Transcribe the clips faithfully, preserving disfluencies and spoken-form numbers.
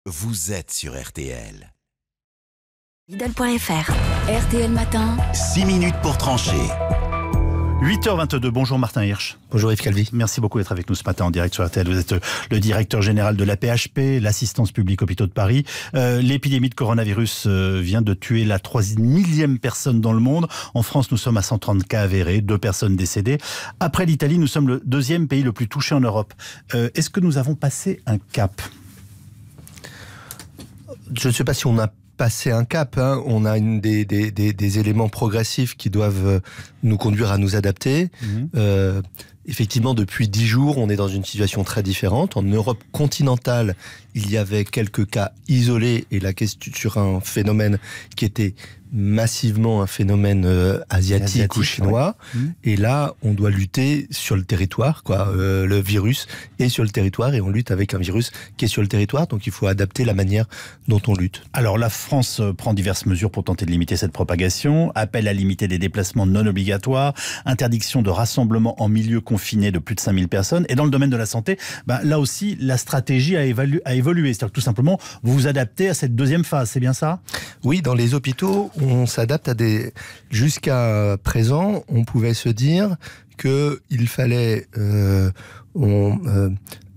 Vous êtes sur R T L. Lidl point F R, R T L Matin. six minutes pour trancher. huit heures vingt-deux, bonjour Martin Hirsch. Bonjour Yves Calvi. Merci beaucoup d'être avec nous ce matin en direct sur R T L. Vous êtes le directeur général de l'A P H P, l'Assistance publique hôpitaux de Paris. Euh, l'épidémie de coronavirus euh, vient de tuer la trois millième personne dans le monde. En France, nous sommes à cent trente cas avérés, deux personnes décédées. Après l'Italie, nous sommes le deuxième pays le plus touché en Europe. Euh, est-ce que nous avons passé un cap ? Je ne sais pas si on a passé un cap, hein. On a une des, des, des, des éléments progressifs qui doivent nous conduire à nous adapter. Mmh. Euh, effectivement, depuis dix jours, on est dans une situation très différente. En Europe continentale, il y avait quelques cas isolés et la question sur un phénomène qui était massivement un phénomène euh, asiatique, asiatique ou chinois. Ouais. Mmh. Et là, on doit lutter sur le territoire, quoi. Euh, le virus est sur le territoire et on lutte avec un virus qui est sur le territoire. Donc, il faut adapter la manière dont on lutte. Alors, la France prend diverses mesures pour tenter de limiter cette propagation. Appel à limiter des déplacements non obligatoires, interdiction de rassemblement en milieu confiné de plus de cinq mille personnes. Et dans le domaine de la santé, ben, là aussi, la stratégie a, évalu- a évolué. C'est-à-dire que tout simplement, vous vous adaptez à cette deuxième phase. C'est bien ça ? Oui, dans les hôpitaux, on s'adapte à des... Jusqu'à présent, on pouvait se dire qu'il fallait euh, on, euh,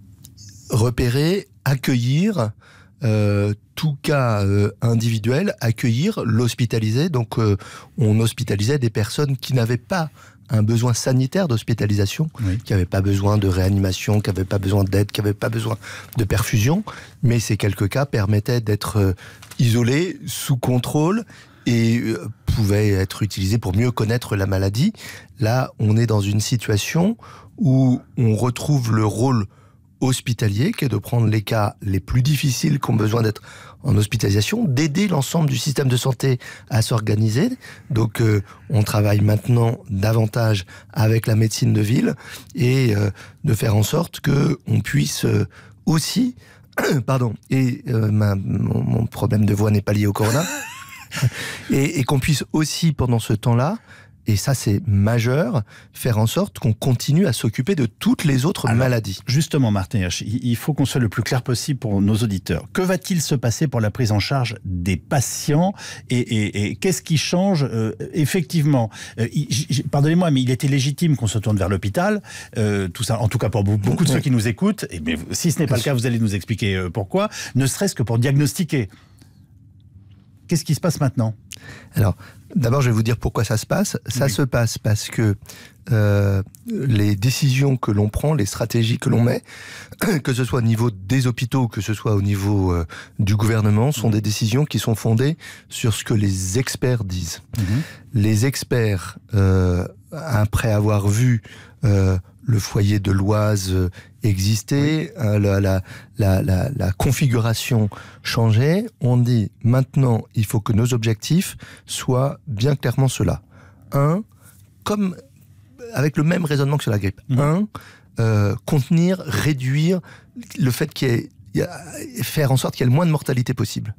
repérer, accueillir euh, tout cas euh, individuel, accueillir, l'hospitaliser. Donc, euh, on hospitalisait des personnes qui n'avaient pas un besoin sanitaire d'hospitalisation, oui. qui n'avaient pas besoin de réanimation, qui n'avaient pas besoin d'aide, qui n'avaient pas besoin de perfusion. Mais ces quelques cas permettaient d'être euh, isolés, sous contrôle, et euh, pouvaient être utilisés pour mieux connaître la maladie. Là, on est dans une situation où on retrouve le rôle hospitalier, qui est de prendre les cas les plus difficiles qui ont besoin d'être en hospitalisation, d'aider l'ensemble du système de santé à s'organiser. Donc, euh, on travaille maintenant davantage avec la médecine de ville et euh, de faire en sorte qu'on puisse euh, aussi... Pardon, et euh, ma, mon, mon problème de voix n'est pas lié au corona. et, et qu'on puisse aussi, pendant ce temps-là, et ça c'est majeur, faire en sorte qu'on continue à s'occuper de toutes les autres Alors, maladies. Justement, Martin Hirsch, il faut qu'on soit le plus clair possible pour nos auditeurs. Que va-t-il se passer pour la prise en charge des patients et, et, et qu'est-ce qui change euh, effectivement euh, il, Pardonnez-moi, mais il était légitime qu'on se tourne vers l'hôpital, euh, tout ça, en tout cas pour beaucoup de ceux qui nous écoutent, et mais si ce n'est pas le cas, vous allez nous expliquer euh, pourquoi, ne serait-ce que pour diagnostiquer. Qu'est-ce qui se passe maintenant ? Alors, d'abord, je vais vous dire pourquoi ça se passe. Ça oui. se passe parce que euh, les décisions que l'on prend, les stratégies que l'on met, que ce soit au niveau des hôpitaux, que ce soit au niveau euh, du gouvernement, sont des décisions qui sont fondées sur ce que les experts disent. Mmh. Les experts, euh, après avoir vu euh, le foyer de l'Oise exister, oui. euh, la, la, la, la, la configuration changer, on dit maintenant il faut que nos objectifs soient bien clairement ceux-là. Un, comme avec le même raisonnement que sur la grippe. Mmh. Un, euh, contenir, réduire le fait qu'il y ait, il y a, faire en sorte qu'il y ait le moins de mortalité possible.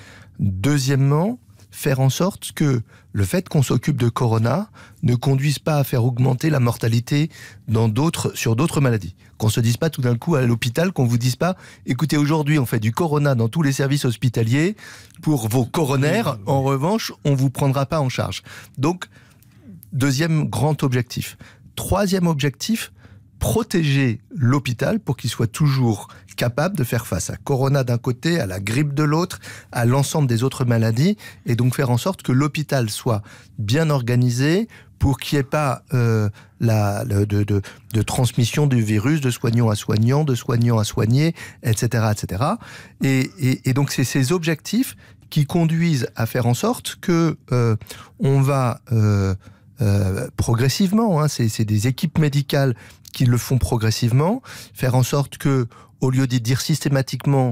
Deuxièmement, faire en sorte que le fait qu'on s'occupe de corona ne conduise pas à faire augmenter la mortalité dans d'autres, sur d'autres maladies. Qu'on se dise pas tout d'un coup à l'hôpital, qu'on vous dise pas, écoutez, aujourd'hui on fait du corona dans tous les services hospitaliers, pour vos coronaires, en revanche, on vous prendra pas en charge. Donc, deuxième grand objectif. Troisième objectif, protéger l'hôpital pour qu'il soit toujours capable de faire face à Corona d'un côté, à la grippe de l'autre, à l'ensemble des autres maladies, et donc faire en sorte que l'hôpital soit bien organisé pour qu'il n'y ait pas euh, la, le, de, de, de transmission du virus de soignant à soignant, de soignant à soigné, et cetera, et cetera. Et, et, et donc c'est ces objectifs qui conduisent à faire en sorte que euh, on va euh, euh, progressivement, hein, c'est, c'est des équipes médicales qui le font progressivement, faire en sorte que, au lieu de dire systématiquement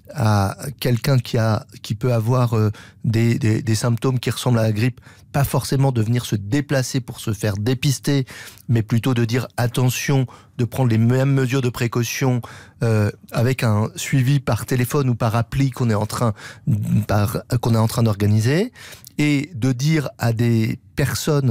à quelqu'un qui a, qui peut avoir euh, des, des, des symptômes qui ressemblent à la grippe, pas forcément de venir se déplacer pour se faire dépister, mais plutôt de dire attention, de prendre les mêmes mesures de précaution euh, avec un suivi par téléphone ou par appli qu'on est en train, par, qu'on est en train d'organiser, et de dire à des personnes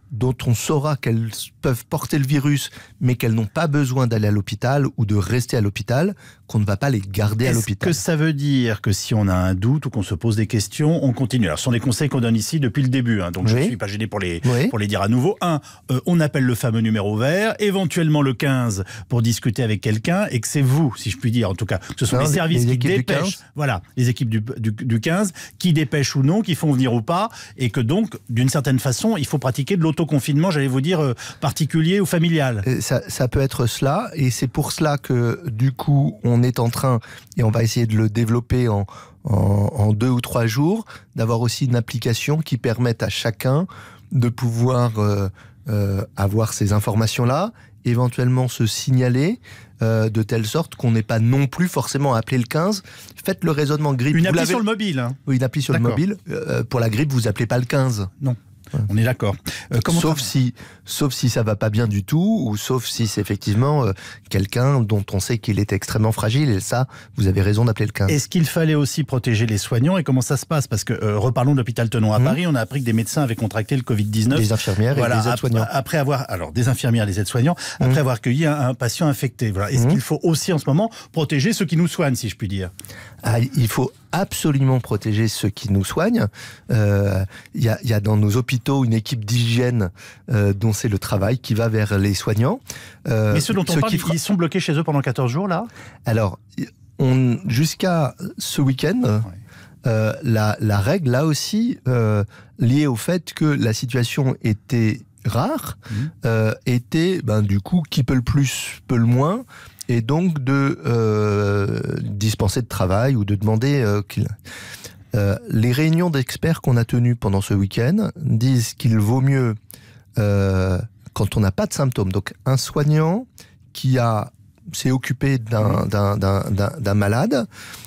dont on saura qu'elles peuvent porter le virus, mais qu'elles n'ont pas besoin d'aller à l'hôpital ou de rester à l'hôpital, qu'on ne va pas les garder à l'hôpital. Est-ce que ça veut dire que si on a un doute ou qu'on se pose des questions, on continue? Alors, ce sont des conseils qu'on donne ici depuis le début, hein, donc oui. je ne suis pas gêné pour les, oui. pour les dire à nouveau. Un, euh, on appelle le fameux numéro vert, éventuellement le quinze pour discuter avec quelqu'un, et que c'est vous, si je puis dire, en tout cas, ce sont non, les services les qui dépêchent, voilà, les équipes du, du, du quinze, qui dépêchent ou non, qui font venir ou pas, et que donc, d'une certaine façon, il faut pratiquer de l'autoconfinement, j'allais vous dire, euh, particulier ou familial. Ça, ça peut être cela, et c'est pour cela que, du coup, on est en train, et on va essayer de le développer en, en, en deux ou trois jours, d'avoir aussi une application qui permette à chacun de pouvoir euh, euh, avoir ces informations-là, éventuellement se signaler, euh, de telle sorte qu'on n'ait pas non plus forcément à appeler le quinze. Faites le raisonnement grippe. Une appli sur le mobile hein. Oui, une appli sur D'accord. le mobile. Euh, pour la grippe, vous appelez pas le quinze. Non. On est d'accord. Euh, sauf, si, sauf si ça va pas bien du tout, ou sauf si c'est effectivement euh, quelqu'un dont on sait qu'il est extrêmement fragile, et ça, vous avez raison d'appeler le quinze. Est-ce qu'il fallait aussi protéger les soignants, et comment ça se passe? Parce que, euh, reparlons de l'hôpital Tenon à mmh. Paris, on a appris que des médecins avaient contracté le Covid dix-neuf. Des infirmières voilà, et des aides-soignants. Après avoir, alors, des infirmières et des aides-soignants, mmh. après avoir accueilli un, un patient infecté. Voilà. Est-ce mmh. qu'il faut aussi, en ce moment, protéger ceux qui nous soignent, si je puis dire? Ah, il faut absolument protéger ceux qui nous soignent. Il euh, y, a, y a dans nos hôpitaux une équipe d'hygiène euh, dont c'est le travail qui va vers les soignants. Euh, Mais ceux dont on ceux parle, qui... ils sont bloqués chez eux pendant quatorze jours, là? Alors, on, jusqu'à ce week-end, ouais. euh, la, la règle, là aussi, euh, liée au fait que la situation était rare, mmh. euh, était, ben, du coup, qui peut le plus, peut le moins, et donc de euh, dispenser de travail ou de demander euh, qu'il... Euh, les réunions d'experts qu'on a tenues pendant ce week-end disent qu'il vaut mieux, euh, quand on n'a pas de symptômes, donc un soignant qui a, s'est occupé d'un, d'un, d'un, d'un, d'un malade,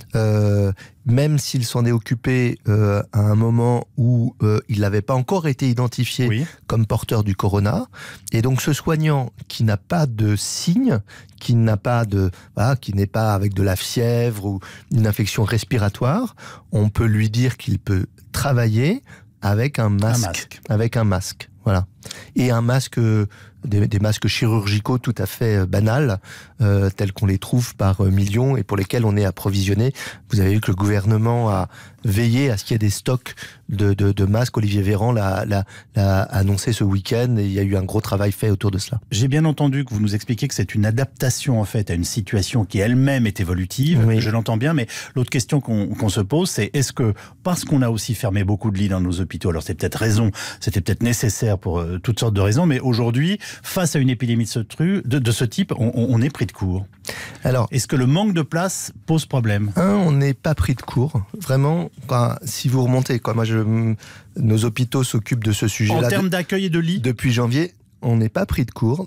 euh, même s'il s'en est occupé euh, à un moment où euh, il n'avait pas encore été identifié oui. comme porteur du corona, et donc ce soignant qui n'a pas de signes, qui n'a pas de, voilà, qui n'est pas avec de la fièvre ou une infection respiratoire, on peut lui dire qu'il peut travailler avec un masque, un masque. avec un masque, voilà, et un masque. Des, des masques chirurgicaux tout à fait banals, euh, tels qu'on les trouve par millions et pour lesquels on est approvisionné. Vous avez vu que le gouvernement a veillé à ce qu'il y ait des stocks de, de, de masques. Olivier Véran l'a, l'a, l'a annoncé ce week-end et il y a eu un gros travail fait autour de cela. J'ai bien entendu que vous nous expliquiez que c'est une adaptation en fait à une situation qui elle-même est évolutive. Oui. Je l'entends bien, mais l'autre question qu'on, qu'on se pose, c'est est-ce que parce qu'on a aussi fermé beaucoup de lits dans nos hôpitaux, alors c'est peut-être raison, c'était peut-être nécessaire pour euh, toutes sortes de raisons, mais aujourd'hui, face à une épidémie de ce, tru, de, de ce type, on, on est pris de court. Alors, est-ce que le manque de place pose problème? Un, on n'est pas pris de court. Vraiment, enfin, si vous remontez, quoi, moi, je, nos hôpitaux s'occupent de ce sujet-là. En termes d'accueil et de lits? Depuis janvier, on n'est pas pris de court.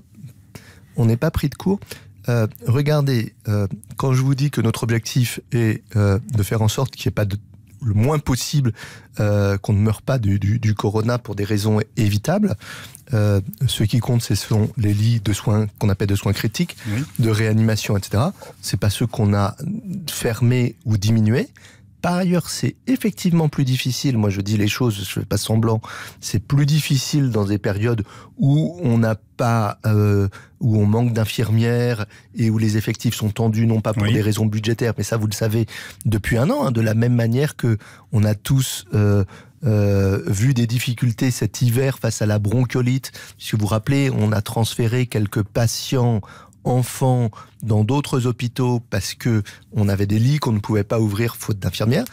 On n'est pas pris de court. Euh, regardez, euh, quand je vous dis que notre objectif est euh, de faire en sorte qu'il n'y ait pas de le moins possible euh, qu'on ne meure pas du, du, du corona pour des raisons évitables. Euh, ce qui compte, ce sont les lits de soins qu'on appelle de soins critiques, oui. de réanimation, et cetera. C'est pas ceux qu'on a fermés ou diminués. Par ailleurs, c'est effectivement plus difficile, moi je dis les choses, je fais pas semblant, c'est plus difficile dans des périodes où on n'a pas, euh, où on manque d'infirmières et où les effectifs sont tendus, non pas pour oui. des raisons budgétaires, mais ça vous le savez depuis un an, hein, de la même manière que on a tous euh, euh, vu des difficultés cet hiver face à la bronchiolite. Si vous vous rappelez, on a transféré quelques patients enfants dans d'autres hôpitaux parce que on avait des lits qu'on ne pouvait pas ouvrir faute d'infirmières.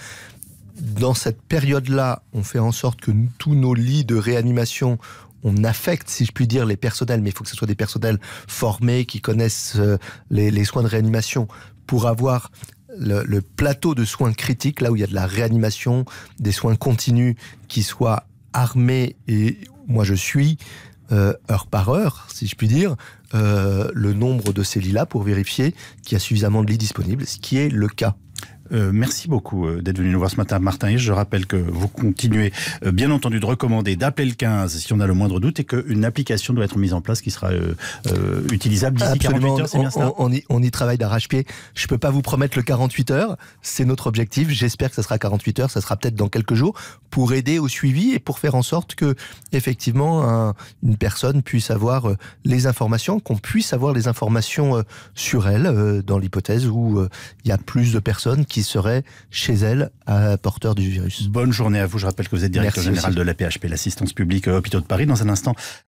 Dans cette période-là, on fait en sorte que nous, tous nos lits de réanimation, on affecte, si je puis dire, les personnels, mais il faut que ce soit des personnels formés, qui connaissent euh, les, les soins de réanimation, pour avoir le, le plateau de soins critiques, là où il y a de la réanimation, des soins continus, qui soient armés, et moi je suis, euh, heure par heure, si je puis dire, Euh, le nombre de ces lits-là pour vérifier qu'il y a suffisamment de lits disponibles, ce qui est le cas. Euh, merci beaucoup euh, d'être venu nous voir ce matin, Martin. Et je rappelle que vous continuez, euh, bien entendu, de recommander d'appeler le quinze si on a le moindre doute et qu'une application doit être mise en place qui sera euh, euh, utilisable d'ici quarante-huit heures, c'est bien cela ? on, on, y, on y travaille d'arrache-pied. Je ne peux pas vous promettre le quarante-huit heures. C'est notre objectif. J'espère que ça sera quarante-huit heures. Ça sera peut-être dans quelques jours pour aider au suivi et pour faire en sorte que, effectivement, un, une personne puisse avoir euh, les informations, qu'on puisse avoir les informations euh, sur elle, euh, dans l'hypothèse où il euh, y a plus de personnes qui seraient chez elle à porteurs du virus. Bonne journée à vous. Je rappelle que vous êtes directeur Merci général aussi. de l'A P H P, l'assistance publique euh, Hôpitaux de Paris. Dans un instant,